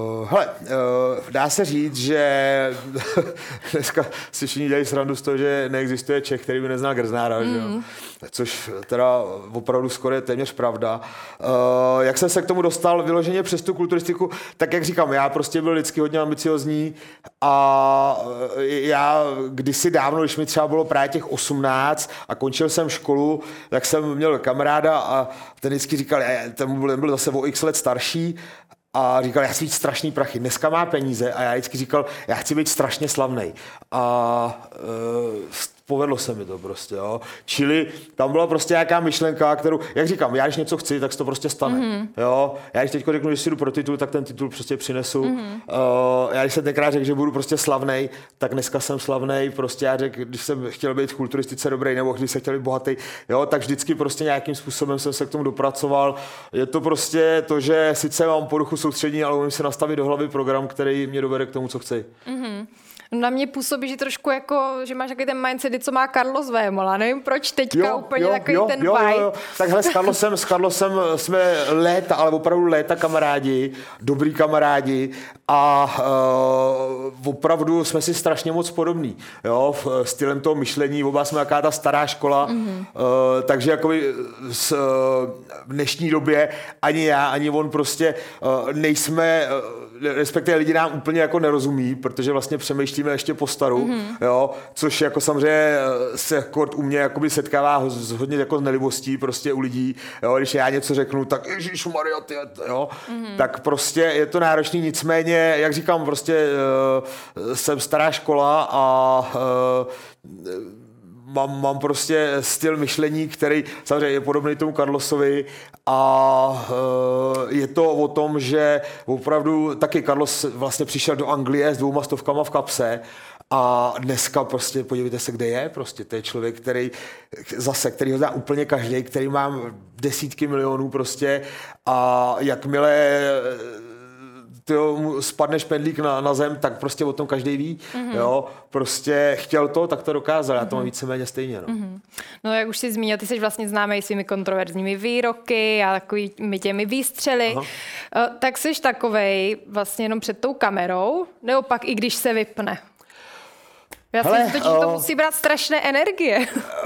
Dá se říct, že dneska si všichni dělají srandu z toho, že neexistuje Čech, který by neznal Grznára, že jo? Což teda opravdu skoro je téměř pravda. Jak jsem se k tomu dostal vyloženě přes tu kulturistiku, tak jak říkám, já prostě byl lidsky hodně ambiciozní a já kdysi dávno, když mi třeba bylo právě těch 18 a končil jsem školu, tak jsem měl kamaráda a ten vždycky říkal, ten byl zase o x let starší, a říkal, já chci být strašný prachy, dneska má peníze a já vždycky říkal, já chci být strašně slavnej. A povedlo se mi to prostě, jo. Čili tam byla prostě nějaká myšlenka, kterou, jak říkám, já když něco chci, tak se to prostě stane, jo. Já když teď řeknu, že si jdu pro titul, tak ten titul prostě přinesu. Já když jsem tenkrát řekl, že budu prostě slavnej, tak dneska jsem slavnej, prostě já řekl, když jsem chtěl být v kulturistice dobrý, nebo když jsem chtěl být bohatý, jo, tak vždycky prostě nějakým způsobem jsem se k tomu dopracoval. Je to prostě to, že sice mám poruchu soustředění, ale umím si nastavit do hlavy program, který mě dovede k tomu, co chci. Na mě působí, že trošku jako, že máš takový ten mindset, co má Carlos Vémola. Nevím, proč teďka úplně takový ten vibe. Takhle s Carlosem jsme léta, ale opravdu léta kamarádi, dobrý kamarádi a opravdu jsme si strašně moc podobní. Jo, stylem toho myšlení, oba jsme jaká ta stará škola, takže jakoby v dnešní době ani já, ani on prostě nejsme, respektive lidi nám úplně jako nerozumí, protože vlastně přemýšlíme ještě po staru, jo, což jako samozřejmě se jako u mě jakoby setkává hodně jako nelibostí prostě u lidí, jo, když já něco řeknu, tak ježišmarja, jo, tak prostě je to náročný, nicméně, jak říkám, prostě jsem stará škola a mám prostě styl myšlení, který samozřejmě je podobný tomu Carlosovi a je to o tom, že opravdu taky Carlos vlastně přišel do Anglie s 200 v kapse a dneska prostě podívejte se, kde je, prostě to je člověk, který ho zná úplně každý, který má desítky milionů prostě a jakmile spadne špendlík na zem, tak prostě o tom každý ví, jo, prostě chtěl to, tak to dokázal, já to mám víceméně stejně, no. No, jak už jsi zmínil, ty jsi vlastně známý svými kontroverzními výroky a takovými těmi výstřely, tak jsi takovej vlastně jenom před tou kamerou, nebo pak i když se vypne? Já si totiž to musí brát strašné energie.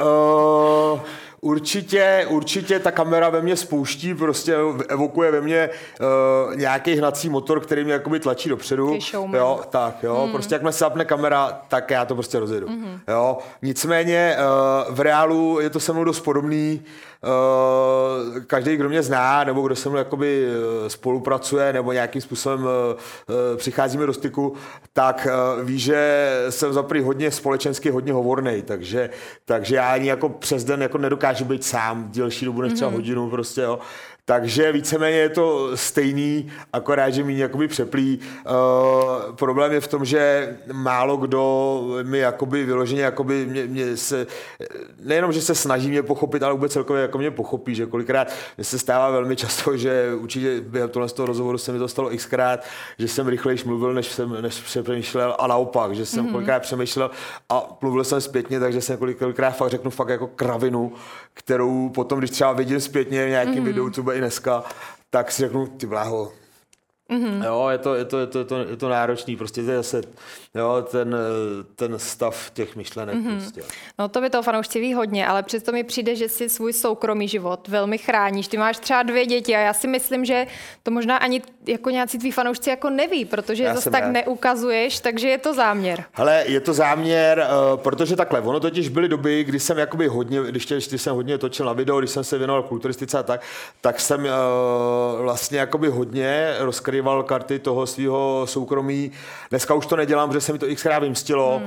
Určitě ta kamera ve mně spouští, prostě evokuje ve mně nějaký hnací motor, který mě jakoby tlačí dopředu. Jo, tak jo, prostě jakmile se zapne kamera, tak já to prostě rozjedu. Jo, nicméně v reálu je to se mnou dost podobný. Každý, kdo mě zná, nebo kdo se mnou jakoby spolupracuje, nebo nějakým způsobem přicházíme do styku, tak ví, že jsem zaprý hodně společensky, hodně hovornej, takže já ani jako přes den jako nedokážu být sám delší dobu než třeba hodinu prostě, jo. Takže víceméně je to stejný, akorát, že mi jakoby přeplí. Problém je v tom, že málo kdo mi jakoby vyloženě jakoby mě se, nejenom, že se snaží mě pochopit, ale vůbec celkově jako mě pochopí, že kolikrát mě se stává velmi často, že určitě během tohle z toho rozhovoru se mi to stalo xkrát, že jsem rychlejš mluvil, než přemýšlel a naopak, že jsem kolikrát přemýšlel a mluvil jsem zpětně, takže jsem kolikrát fakt řeknu fakt jako kravinu, kterou potom, když třeba vidím zpětně v nějakém videu, co bude i dneska, tak si řeknu, ty bláho. Jo, je to náročný, prostě to je zase ten stav těch myšlenek. Prostě. No to by toho fanoušci ví hodně, ale přesto mi přijde, že si svůj soukromý život velmi chráníš. Ty máš třeba 2 děti a já si myslím, že to možná ani jako nějací tví fanoušci jako neví, protože je zase tak neukazuješ, takže je to záměr. Hele, je to záměr, protože takhle, ono totiž byly doby, kdy jsem jakoby hodně, když jsem hodně točil na video, když jsem se věnoval kulturistice a tak jsem vlastně jakoby hodně rozkrýval karty toho svého soukromí. Dneska už to nedělám, protože se mi to xkrát vymstilo,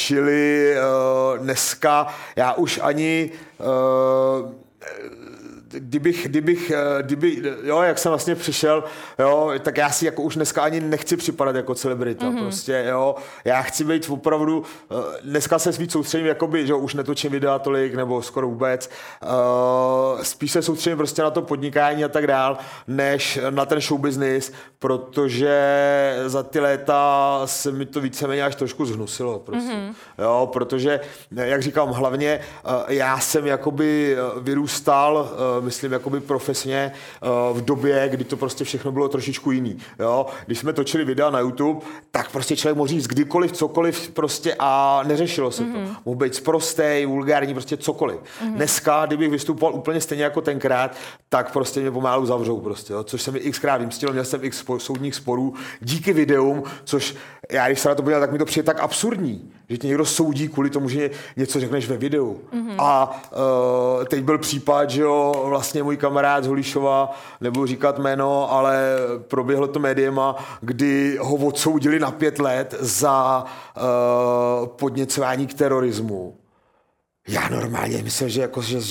čili dneska já už ani jo, jak jsem vlastně přišel, jo, tak já si jako už dneska ani nechci připadat jako celebrita, prostě, jo, já chci být opravdu, dneska se víc soustředím, jakoby, že už netočím videa tolik, nebo skoro vůbec, spíš se soustředím prostě na to podnikání a tak dál, než na ten show business, protože za ty léta se mi to víceméně až trošku zhnusilo, prostě, jo, protože, jak říkám, hlavně já jsem jakoby vyrůstal, myslím jakoby profesně, v době, kdy to prostě všechno bylo trošičku jiný, jo. Když jsme točili videa na YouTube, tak prostě člověk mohl říct kdykoliv, cokoliv prostě a neřešilo se to. Mohl být sprostej, vulgární, prostě cokoliv. Dneska, kdybych vystupoval úplně stejně jako tenkrát, tak prostě mě pomalu zavřou prostě, jo. Což se mi xkrát vymstilo, měl jsem x soudních sporů díky videům, což já když se na to podíval, tak mi to přijde tak absurdní, že tě někdo soudí kvůli tomu, že něco řekneš ve videu. A teď byl případ, že jo, vlastně můj kamarád z Holíšova, nebudu říkat jméno, ale proběhlo to médiema, kdy ho odsoudili na 5 let za podněcování k terorismu. Já normálně myslím, že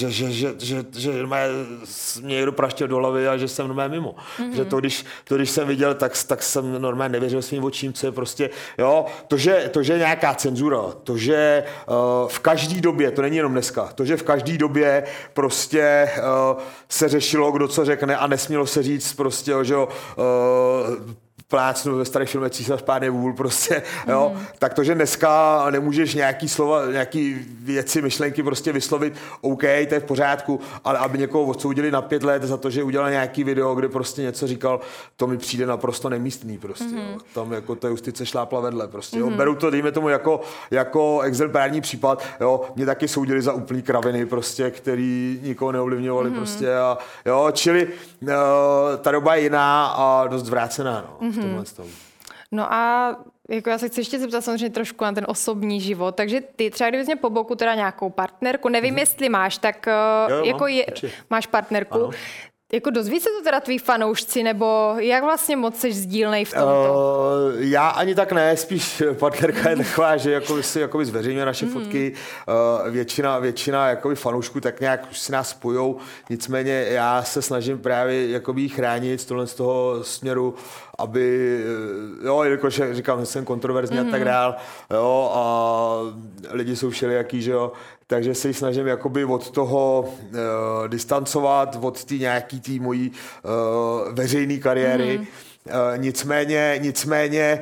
mě někdo praštil do hlavy a že jsem normálně mimo. Že to, když jsem viděl, tak jsem normálně nevěřil svým očím, co je prostě, jo, to, že je nějaká cenzura, to, že v každý době, to není jenom dneska, to, že v každý době prostě se řešilo, kdo co řekne a nesmělo se říct prostě, že plácnu ve starých filmech Císař pán je vůl, prostě, jo, tak to, že dneska nemůžeš nějaký slova, nějaký věci, myšlenky prostě vyslovit, OK, to je v pořádku, ale aby někoho odsoudili na 5 let za to, že udělal nějaký video, kde prostě něco říkal, to mi přijde naprosto nemístný, prostě, jo. Tam jako ta justice šlápla vedle, prostě, jo. Beru to, dejme tomu, jako exemplární případ, jo, mě taky soudili za úplný kraviny, prostě, který nikoho neovlivňovali, prostě, a jo, čili ta doba je jiná a dost zvrácená, no. No a jako já se chci ještě zeptat samozřejmě trošku na ten osobní život, takže ty třeba kdybys měl po boku teda nějakou partnerku, nevím jestli máš, tak jo, jako máš partnerku, ano. Jako dozví se to teda tví fanoušci, nebo jak vlastně moc seš sdílnej v tomto? Já ani tak ne, spíš partnerka je taková, že jakoby zveřejňuje naše fotky, většina jakoby fanoušků tak nějak už si nás spojou, nicméně já se snažím právě jakoby chránit z toho směru, aby, jo, jakož říkám, že jsem kontroverzní a tak dál, jo, a lidi jsou všelijaký, že jo, takže se ji snažím jakoby od toho distancovat, od té nějaký té mojí veřejné kariéry. Nicméně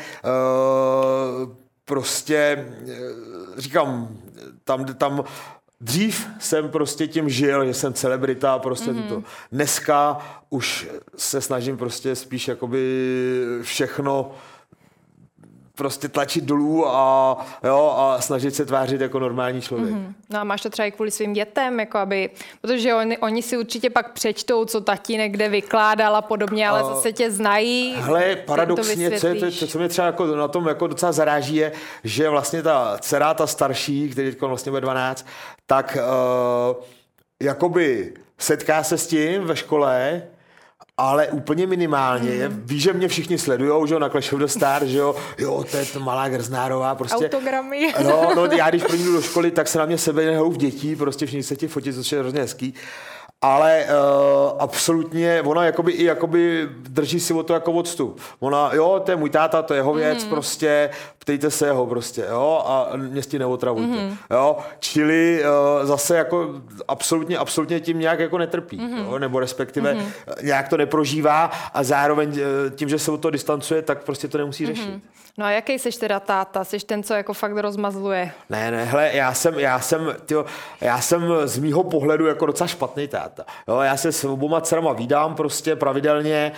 prostě říkám, tam dřív jsem prostě tím žil, že jsem celebrita, prostě tuto. Dneska už se snažím prostě spíš jakoby všechno prostě tlačit dolů a snažit se tvářit jako normální člověk. No a máš to třeba i kvůli svým dětem, jako aby, protože oni si určitě pak přečtou, co tatínek kde vykládal a podobně, ale zase tě znají. Hele, paradoxně, co mě třeba jako na tom jako docela zaráží, je, že vlastně ta dcera, ta starší, který vlastně bude 12, tak jakoby setká se s tím ve škole, ale úplně minimálně. Ví, že mě všichni sledujou, že jo, na Clash of the Stars, že jo, to je to malá Grznárová, prostě. Autogramy. No, já když jdu do školy, tak se na mě sebe nehou v dětí, prostě všichni se ti fotit, což je hrozně hezký. Ale absolutně, ona jakoby drží si o to jako odstup. Ona, jo, to je můj táta, to je jeho věc, prostě, ptejte se jeho prostě, jo, a mě s tím neotravujte, jo. Čili zase jako absolutně tím nějak jako netrpí, jo, nebo respektive nějak to neprožívá a zároveň tím, že se od toho distancuje, tak prostě to nemusí řešit. No a jaký seš teda táta? Seš ten, co jako fakt rozmazluje? Ne, hele, já jsem z mýho pohledu jako docela špatný táta. Jo, já se s oboma dcerama vídám prostě pravidelně,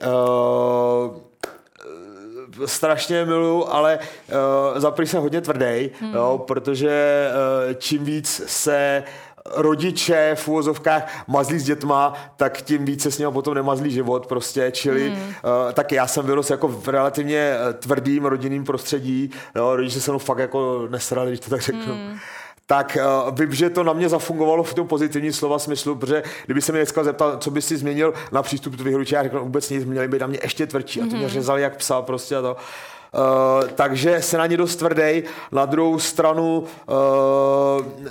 strašně miluju, ale zaprý jsem hodně tvrdý, jo, protože čím víc se rodiče v uvozovkách mazlí s dětma, tak tím více s nimi potom nemazlí život prostě, čili taky já jsem vyrostl jako v relativně tvrdým rodinným prostředí, jo, rodiče se mnou fakt jako nesrali, když to tak řeknu. Tak vím, že to na mě zafungovalo v tom pozitivním slova smyslu, protože kdyby se mě dneska zeptal, co by si změnil na přístup tvých rodičů, já řekl, vůbec nic, měli by na mě ještě tvrdší a to mě řezali jak psa prostě a to. Takže se na ně dost tvrdej. Na druhou stranu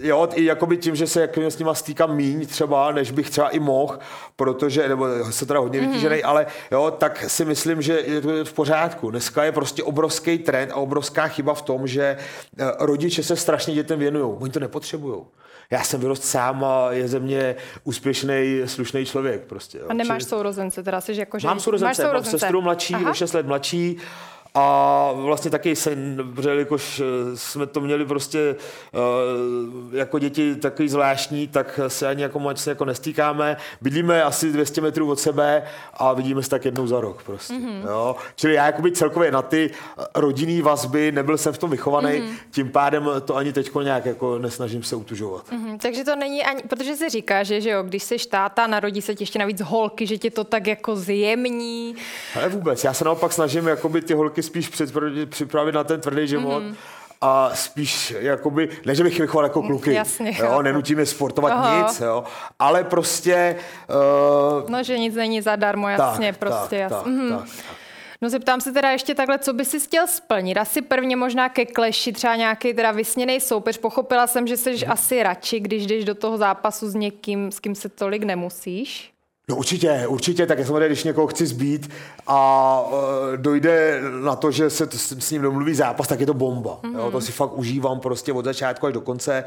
jo, i jakoby tím, že se jako s nima stýkám míň třeba, než bych třeba i mohl, protože, nebo se teda hodně vytížený, ale jo, tak si myslím, že je to v pořádku. Dneska je prostě obrovský trend a obrovská chyba v tom, že rodiče se strašně dětem věnujou. Oni to nepotřebujou. Já jsem vyrost sám a je ze mě úspěšný, slušný člověk prostě. Jo. A nemáš sourozence, teda jsi jako, že... Mám sourozence, mám sestru mladší, o 6 let mladší. A vlastně taky jelikož jsme to měli prostě jako děti takový zvláštní, tak se ani jako moc jako nestýkáme. Bydlíme asi 200 metrů od sebe a vidíme se tak jednou za rok prostě. Jo? Čili já jakoby celkově na ty rodinný vazby nebyl jsem v tom vychovaný, tím pádem to ani teďko nějak jako nesnažím se utužovat. Takže to není ani, protože si říká, že jo, když jsi táta, narodí se ti ještě navíc holky, že tě to tak jako zjemní. Ale vůbec, já se naopak snažím jakoby ty holky spíš připravit na ten tvrdý život a spíš jakoby, ne, že bych vychoval jako kluky, jasně, jo, nenutím je sportovat nic, jo, ale prostě... no, že nic není zadarmo, jasně, tak, prostě jasně. Tak. No zeptám se teda ještě takhle, co by si chtěl splnit? Asi prvně možná ke Clashi, třeba nějaký teda vysněnej soupeř. Pochopila jsem, že jsi asi radši, když jdeš do toho zápasu s někým, s kým se tolik nemusíš. No určitě, tak samozřejmě, když někoho chci zbít a dojde na to, že se s ním domluví zápas, tak je to bomba. Jo, to si fakt užívám prostě od začátku až do konce.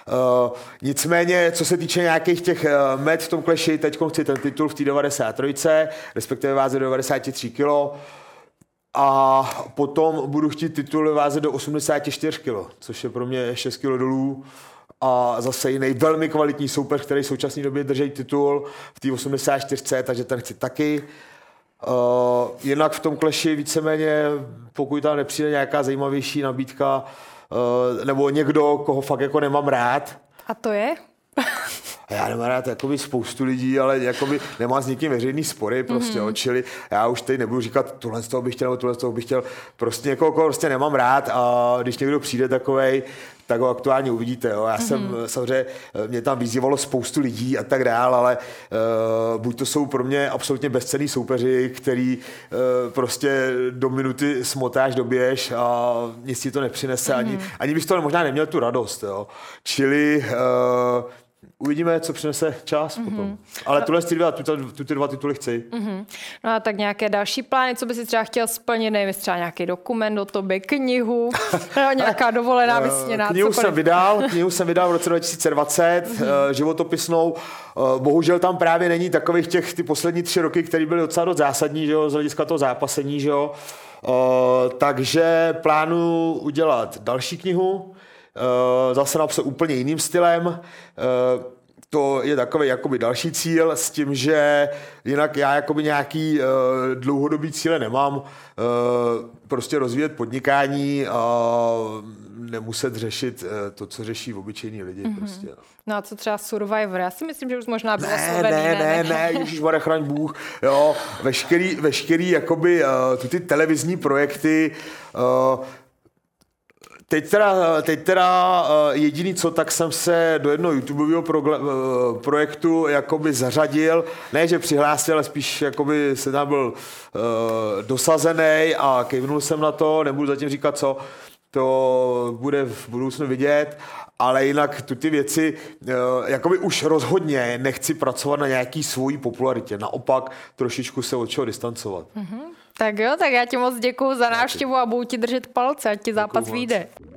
Nicméně, co se týče nějakých těch met v tom Clashi, teď chci ten titul v té 93, respektive váze do 93 kg. A potom budu chtít titul ve váze do 84 kg, což je pro mě 6 kg dolů. A zase jiný velmi kvalitní soupeř, který v současné době drží titul v té 84, takže ten chci taky. Jinak v tom Clashi víceméně, pokud tam nepřijde nějaká zajímavější nabídka, nebo někdo, koho fakt jako nemám rád. A to je? Já nemám rád jakoby spoustu lidí, ale jakoby nemám s někým veřejný spory, prostě, čili já už teď nebudu říkat, tohle z toho bych chtěl, nebo tohle z toho bych chtěl, prostě někoho, koho prostě nemám rád a když někdo přijde takovej, tak ho aktuálně uvidíte. Jo. Já jsem samozřejmě, mě tam vyzývalo spoustu lidí a tak dál, ale buď to jsou pro mě absolutně bezcenný soupeři, který prostě do minuty smotáš, doběž a nic ti to nepřinese, ani bys to možná neměl tu radost. Jo. Čili uvidíme, co přinese čas potom. Ale ty dva tituly chci. No a tak nějaké další plány, co by si třeba chtěl splnit, nevím, třeba nějaký dokument o tobě, knihu, nějaká dovolená vysněná. Knihu jsem vydal v roce 2020, životopisnou. Bohužel tam právě není takových ty poslední 3 roky, které byly docela dost zásadní, že jo, z hlediska toho zápasení, že jo. Takže plánuju udělat další knihu, zase napsat úplně jiným stylem. To je takový jakoby další cíl s tím, že jinak já jakoby nějaký dlouhodobý cíle nemám. Prostě rozvíjet podnikání a nemuset řešit to, co řeší obyčejní lidi. Prostě. No a co třeba Survivor? Já si myslím, že už možná bylo slovený. Ne, ježišmarja, chraň Bůh. Jo, veškerý jakoby ty televizní projekty, Teď teda jediný co, tak jsem se do jednoho YouTubeového projektu jakoby zařadil, ne že přihlásil, ale spíš jakoby se tam byl dosazený a kejvnul jsem na to, nebudu zatím říkat co, to bude v budoucnu vidět, ale jinak ty věci, jakoby už rozhodně nechci pracovat na nějaký svojí popularitě, naopak trošičku se od čeho distancovat. Tak jo, tak já ti moc děkuju za návštěvu a budu ti držet palce, ať ti zápas vyjde.